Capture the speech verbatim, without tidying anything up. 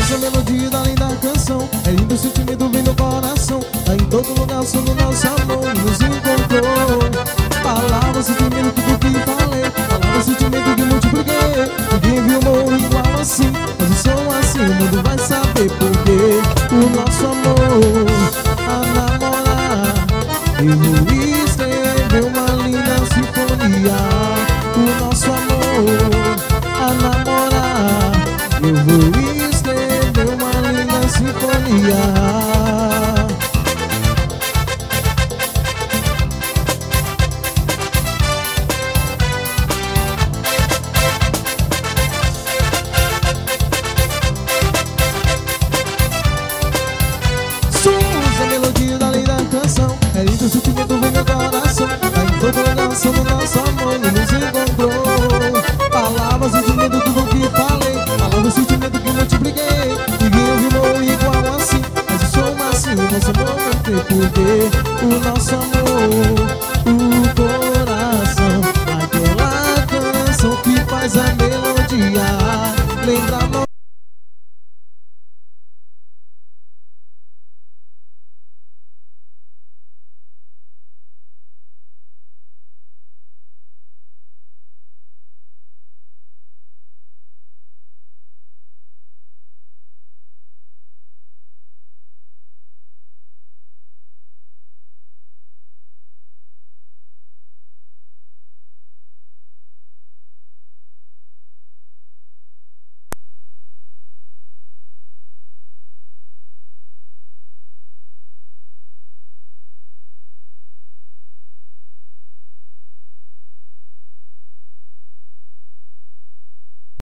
Suja melodia da linda canção, é lindo o sentimento vem no coração. Tá em todo lugar, o som do nosso amor nos encontrou. Palavras, sentimento, tudo que falei. Palavras, sentimento que multipliquei. Ninguém viu amor igual assim, mas o som assim o mundo vai saber porque o nosso amor a namorar. Eu vou escrever uma linda sinfonia. O nosso amor a namorar. Eu vou escrever uma linda sinfonia. Suja a melodia da linda canção, é lindo o sentimento vem no coração. Tá em todo lugar, o som do nosso amor nos encontrou. Palavras, sentimento, tudo que falei. Palavras, sentimento que multipliquei. Ninguém ouviu amor igual assim, mas o som assim, nosso amor vai ter porque o nosso amor